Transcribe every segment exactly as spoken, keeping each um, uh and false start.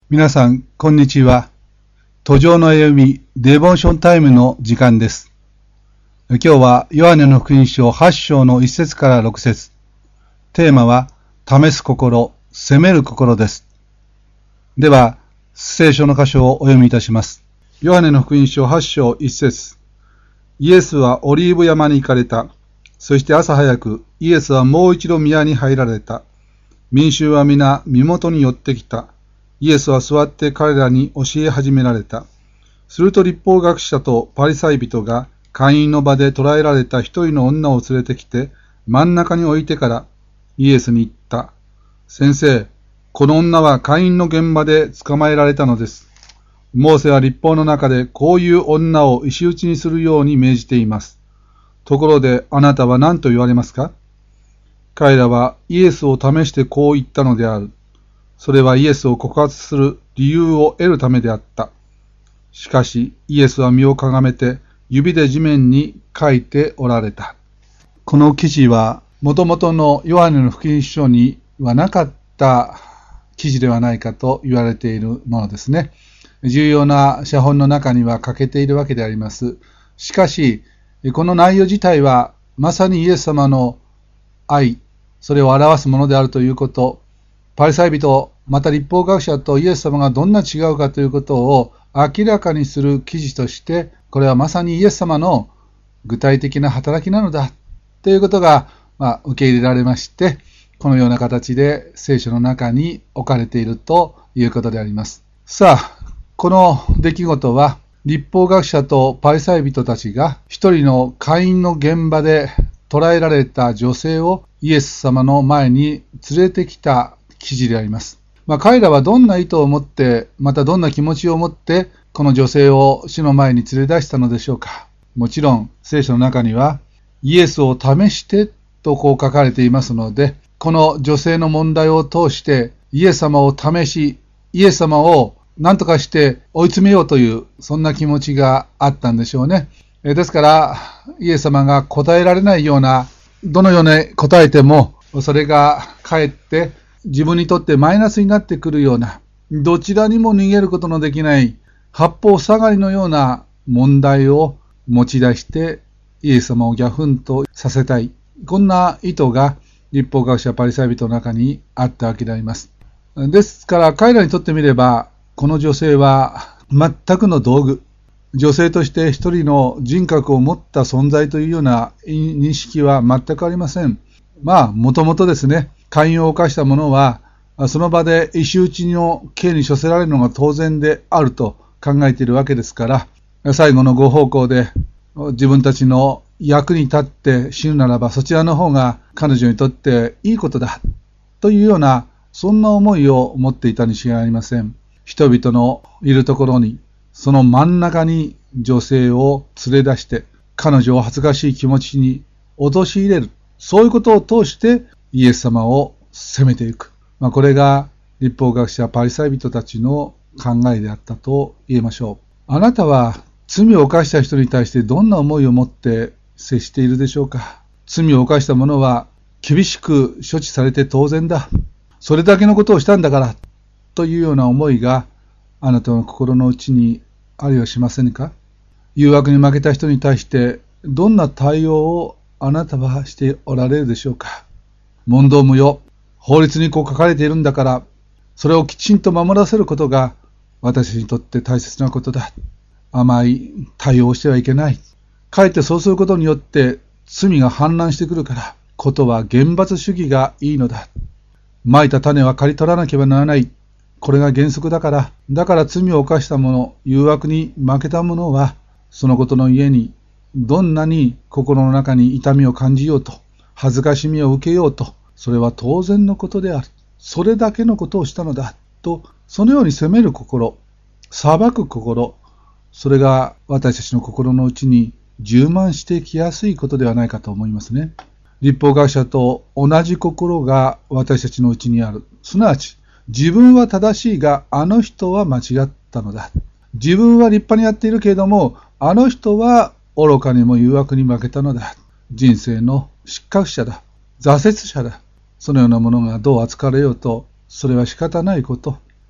皆さん、こんにちは。途上の歩み、デボーションタイムの時間です。今日は、ヨハネの福音書はち章のいち節からろく節。テーマは、試す心、責める心です。では、聖書の箇所をお読みいたします。ヨハネの福音書はち章いち節。イエスはオリーブ山に行かれた。そして朝早く、イエスはもう一度宮に入られた。民衆は皆身元に寄ってきた。イエスは座って彼らに教え始められた。すると律法学者とパリサイ人が会員の場で捕らえられた一人の女を連れてきて真ん中に置いてからイエスに言った。先生、この女は会員の現場で捕まえられたのです。モーセは律法の中でこういう女を石打ちにするように命じています。ところであなたは何と言われますか？彼らはイエスを試してこう言ったのである。それはイエスを告発する理由を得るためであった。しかしイエスは身をかがめて指で地面に書いておられた。この記事はもともとのヨハネの福音書にはなかった記事ではないかと言われているものですね。重要な写本の中には欠けているわけであります。しかしこの内容自体はまさにイエス様の愛、それを表すものであるということ、パリサイ人、また律法学者とイエス様がどんな違うかということを明らかにする記事として、これはまさにイエス様の具体的な働きなのだということが、まあ、受け入れられまして、このような形で聖書の中に置かれているということであります。さあ、この出来事は、律法学者とパリサイ人たちが一人の会員の現場で捕らえられた女性をイエス様の前に連れてきた記事であります。まあ、彼らはどんな意図を持って、またどんな気持ちを持って、この女性を死の前に連れ出したのでしょうか。もちろん、聖書の中には、イエスを試してとこう書かれていますので、この女性の問題を通して、イエス様を試し、イエス様を何とかして追い詰めようという、そんな気持ちがあったんでしょうね。ですから、イエス様が答えられないような、どのように答えても、それがかえって自分にとってマイナスになってくるような、どちらにも逃げることのできない八方塞がりのような問題を持ち出してイエス様をギャフンとさせたい。こんな意図が律法学者パリサイ人の中にあったわけであります。ですから彼らにとってみれば、この女性は全くの道具。女性として一人の人格を持った存在というような認識は全くありません。まあ、もともとですね、姦淫を犯した者は、その場で石打ちの刑に処せられるのが当然であると考えているわけですから、最後のご奉公で自分たちの役に立って死ぬならば、そちらの方が彼女にとっていいことだというような、そんな思いを持っていたに違いありません。人々のいるところに、その真ん中に女性を連れ出して、彼女を恥ずかしい気持ちに陥れる。そういうことを通してイエス様を責めていく。まあ、これが律法学者パリサイ人たちの考えであったと言えましょう。あなたは罪を犯した人に対してどんな思いを持って接しているでしょうか。罪を犯した者は厳しく処置されて当然だ。それだけのことをしたんだからというような思いがあなたの心の内にありはしませんか。誘惑に負けた人に対してどんな対応をあなたはしておられるでしょうか。問答無用。法律にこう書かれているんだから、それをきちんと守らせることが私にとって大切なことだ。甘い対応をしてはいけない。かえってそうすることによって罪が氾濫してくるから、ことは厳罰主義がいいのだ。蒔いた種は刈り取らなければならない。これが原則だから、だから罪を犯した者、誘惑に負けた者は、そのことの家にどんなに心の中に痛みを感じようと、恥ずかしみを受けようと、それは当然のことである。それだけのことをしたのだ。と、そのように責める心、裁く心、それが私たちの心の内に充満してきやすいことではないかと思いますね。律法学者と同じ心が私たちの内にある。すなわち、自分は正しいが、あの人は間違ったのだ。自分は立派にやっているけれども、あの人は愚かにも誘惑に負けたのだ。人生の失格者だ。挫折者だ。そのようなものがどう扱われようと、それは仕方ないこと。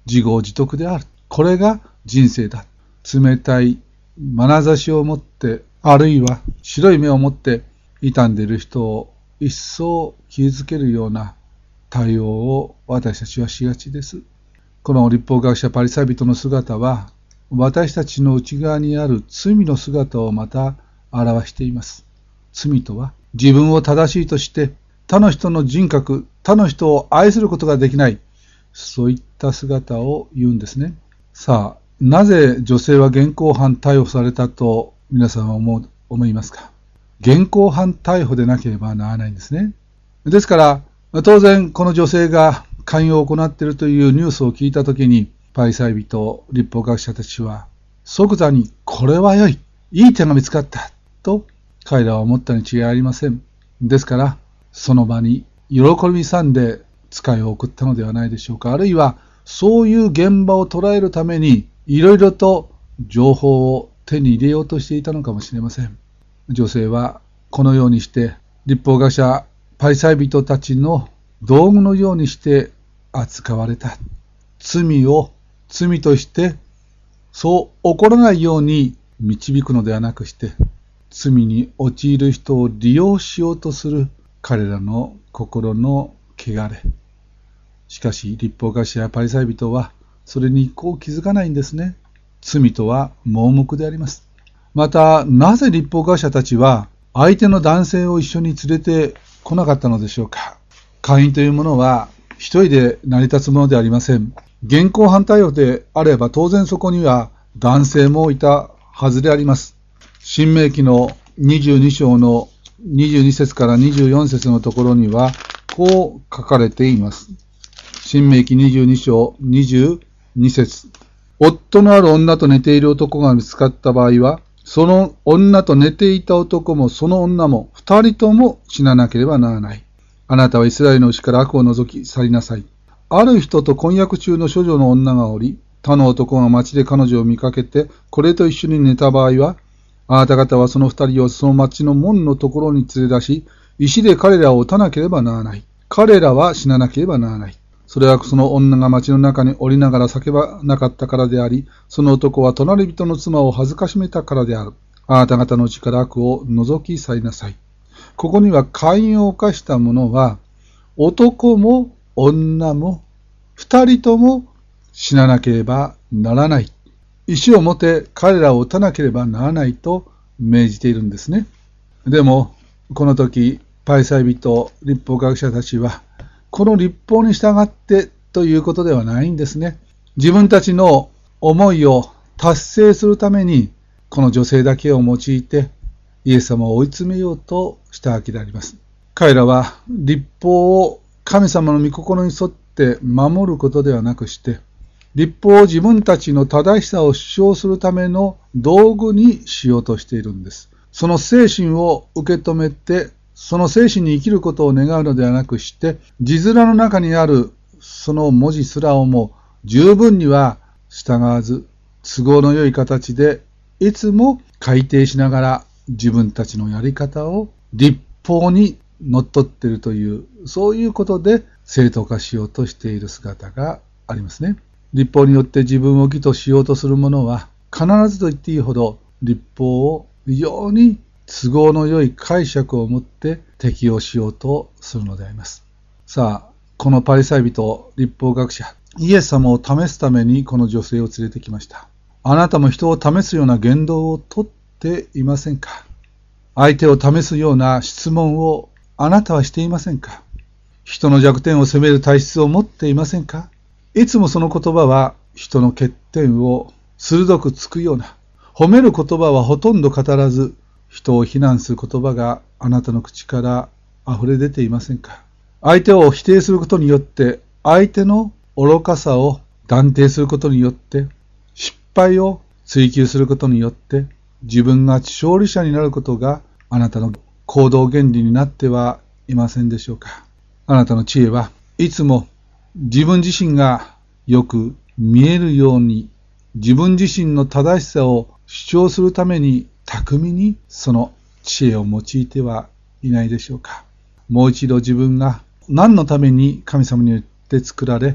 自業自得である。これが人生だ。冷たい眼差しを持って、あるいは白い目を持って傷んでいる人を一層傷つけるような対応を私たちはしがちです。この律法学者パリサイ人の姿は、私たちの内側にある罪の姿をまた表しています。罪とは自分を正しいとして他の人の人格、他の人を愛することができない、そういった姿を言うんですね。さあ、なぜ女性は現行犯逮捕されたと皆さんは思う、思いますか？現行犯逮捕でなければならないんですね。ですから、当然この女性が勧誘を行っているというニュースを聞いたときに、パリサイ人、律法学者たちは即座にこれは良い、いい手が見つかったと彼らは思ったに違いありません。ですから、その場に喜び勇んで使いを送ったのではないでしょうか。あるいはそういう現場を捉えるためにいろいろと情報を手に入れようとしていたのかもしれません。女性はこのようにして律法学者パリサイ人たちの道具のようにして扱われた。罪を罪としてそう起こらないように導くのではなくして、罪に陥る人を利用しようとする彼らの心の汚れ。しかし律法学者やパリサイ人はそれにこう気づかないんですね。罪とは盲目であります。また、なぜ律法学者たちは相手の男性を一緒に連れてこなかったのでしょうか。姦淫というものは一人で成り立つものではありません。現行犯逮捕であれば当然そこには男性もいたはずであります。申命記のにじゅうに章のにじゅうに節からにじゅうよん節のところにはこう書かれています。申命記にじゅうに章にじゅうに節。夫のある女と寝ている男が見つかった場合は、その女と寝ていた男もその女も二人とも死ななければならない。あなたはイスラエルのうちから悪を除き去りなさい。ある人と婚約中の処女の女がおり、他の男が町で彼女を見かけて、これと一緒に寝た場合は、あなた方はその二人をその町の門のところに連れ出し、石で彼らを撃たなければならない。彼らは死ななければならない。それはその女が町の中に降りながら叫ばなかったからであり、その男は隣人の妻を恥ずかしめたからである。あなた方のうちから悪を除き去りなさい。ここには姦淫を犯した者は、男も女も二人とも死ななければならない。石を持って彼らを撃たなければならないと命じているんですね。でも、この時、パリサイ人、律法学者たちは、この律法に従ってということではないんですね。自分たちの思いを達成するために、この女性だけを用いて、イエス様を追い詰めようとしたわけであります。彼らは律法を神様の御心に沿って守ることではなくして、律法を自分たちの正しさを主張するための道具にしようとしているんです。その精神を受け止めて、その精神に生きることを願うのではなくして、字面の中にあるその文字すらをも十分には従わず、都合の良い形でいつも改定しながら自分たちのやり方を律法にのっとっているという、そういうことで正当化しようとしている姿がありますね。律法によって自分を義としようとする者は、必ずと言っていいほど律法を非常に都合の良い解釈を持って適用しようとするのであります。さあ、このパリサイ人、律法学者、イエス様を試すためにこの女性を連れてきました。あなたも人を試すような言動をとっていませんか？相手を試すような質問をあなたはしていませんか？人の弱点を責める体質を持っていませんか？いつもその言葉は人の欠点を鋭くつくような、褒める言葉はほとんど語らず、人を非難する言葉があなたの口から溢れ出ていませんか？相手を否定することによって、相手の愚かさを断定することによって、失敗を追求することによって、自分が勝利者になることがあなたの行動原理になってはいませんでしょうか？あなたの知恵はいつも自分自身がよく見えるように、自分自身の正しさを主張するために巧みにその知恵を用いてはいないでしょうか。もう一度自分が何のために神様によって作られ、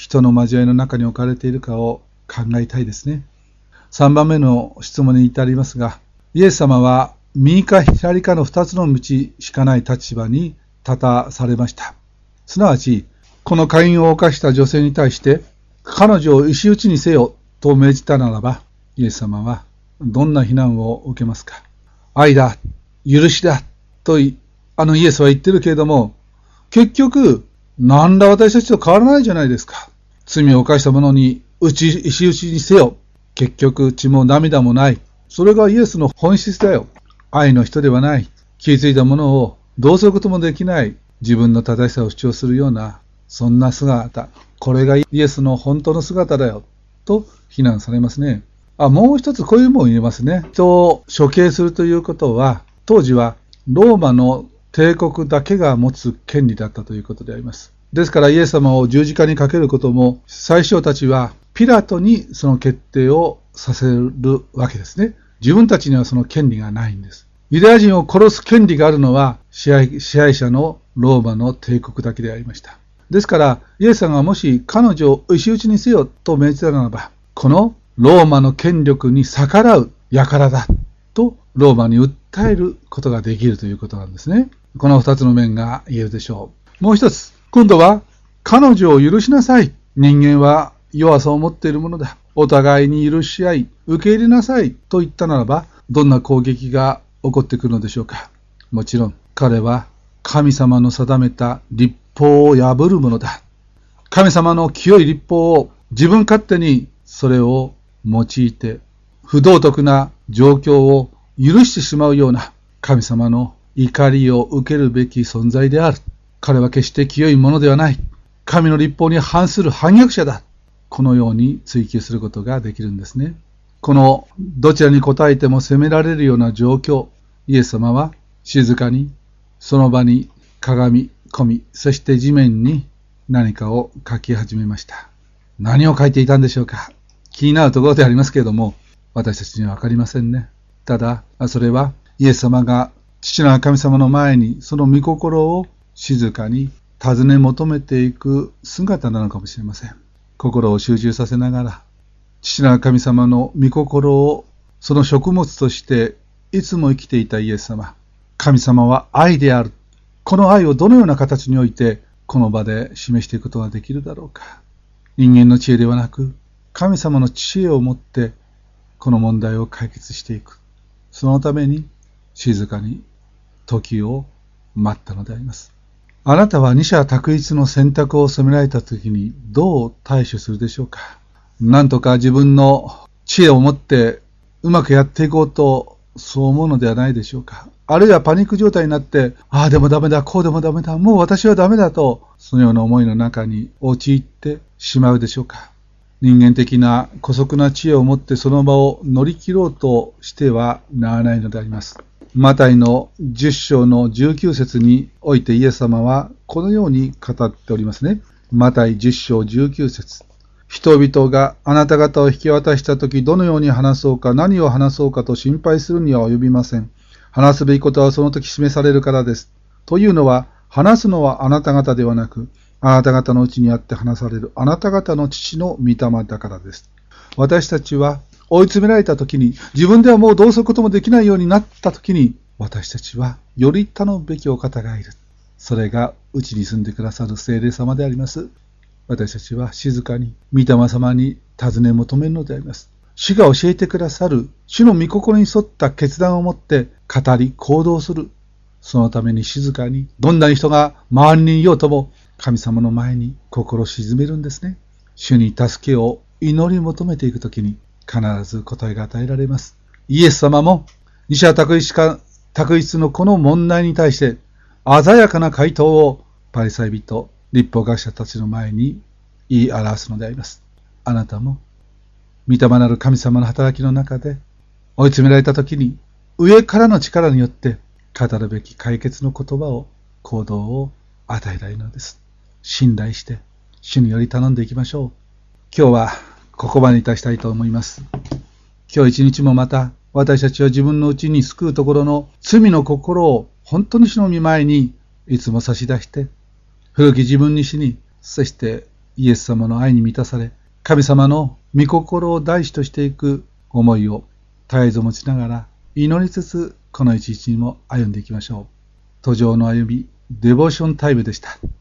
人の交わりの中に置かれているかを考えたいですね。さんばんめの質問に至りますが、イエス様は右か左かの二つの道しかない立場に立たされました。すなわち、この姦淫を犯した女性に対して、彼女を石打ちにせよと命じたならば、イエス様はどんな非難を受けますか。愛だ、許しだとあのイエスは言ってるけれども、結局何ら私たちと変わらないじゃないですか。罪を犯した者に打ち石打ちにせよ。結局血も涙もない。それがイエスの本質だよ。愛の人ではない。気づいたものをどうすることもできない。自分の正しさを主張するような、そんな姿。これがイエスの本当の姿だよ。と非難されますね。あ、もう一つこういうものを言えますね。人を処刑するということは、当時はローマの帝国だけが持つ権利だったということであります。ですからイエス様を十字架にかけることも、宰相たちはピラトにその決定をさせるわけですね。自分たちにはその権利がないんです。ユダヤ人を殺す権利があるのは支配、支配者のローマの帝国だけでありました。ですからイエス様がもし彼女を石打ちにせよと命じたならば、このローマの権力に逆らう輩だとローマに訴えることができるということなんですね。この二つの面が言えるでしょう。もう一つ、今度は彼女を許しなさい。人間は弱さを持っているものだ。お互いに許し合い、受け入れなさいと言ったならば、どんな攻撃が起こってくるのでしょうか。もちろん彼は神様の定めた律法を破るものだ。神様の清い律法を自分勝手にそれを用いて不道徳な状況を許してしまうような神様の怒りを受けるべき存在である。彼は決して清いものではない。神の律法に反する反逆者だ。このように追求することができるんですね。このどちらに答えても責められるような状況、イエス様は静かにその場にかがみ込み、そして地面に何かを書き始めました。何を書いていたんでしょうか。気になるところでありますけれども、私たちにはわかりませんね。ただそれはイエス様が父なる神様の前にその御心を静かに尋ね求めていく姿なのかもしれません。心を集中させながら、父なる神様の御心をその食物としていつも生きていたイエス様。神様は愛である。この愛をどのような形においてこの場で示していくことができるだろうか。人間の知恵ではなく、神様の知恵を持ってこの問題を解決していく。そのために静かに時を待ったのであります。あなたは二者択一の選択を責められたときにどう対処するでしょうか。なんとか自分の知恵を持ってうまくやっていこうとそう思うのではないでしょうか。あるいはパニック状態になって、ああでもダメだ、こうでもダメだ、もう私はダメだと、そのような思いの中に陥ってしまうでしょうか。人間的な姑息な知恵を持ってその場を乗り切ろうとしてはならないのであります。マタイのじゅっ章のじゅうきゅう節においてイエス様はこのように語っておりますね。マタイじゅっ章じゅうきゅう節。人々があなた方を引き渡したときどのように話そうか何を話そうかと心配するには及びません。話すべきことはその時示されるからです。というのは話すのはあなた方ではなく、あなた方のうちにあって話されるあなた方の父の御霊だからです。私たちは追い詰められたときに、自分ではもうどうすることもできないようになったときに、私たちはより頼むべきお方がいる。それがうちに住んでくださる聖霊様であります。私たちは静かに御霊様に尋ね求めるのであります。主が教えてくださる主の御心に沿った決断を持って語り行動する。そのために静かに、どんな人が周りにいようとも神様の前に心を静めるんですね。主に助けを祈り求めていくときに必ず答えが与えられます。イエス様も二者択一か択一のこの問題に対して鮮やかな回答をパリサイ人、律法学者たちの前に言い表すのであります。あなたも御霊なる神様の働きの中で追い詰められたときに上からの力によって語るべき解決の言葉を行動を与えられるのです。信頼して主により頼んでいきましょう。今日はここまでにいたしたいと思います。今日一日もまた私たちは自分のうちに救うところの罪の心を本当に主の御前にいつも差し出して、古き自分に死に、そしてイエス様の愛に満たされ、神様の御心を大事としていく思いを絶えず持ちながら、祈りつつこの一日にも歩んでいきましょう。途上の歩み、デボーションタイムでした。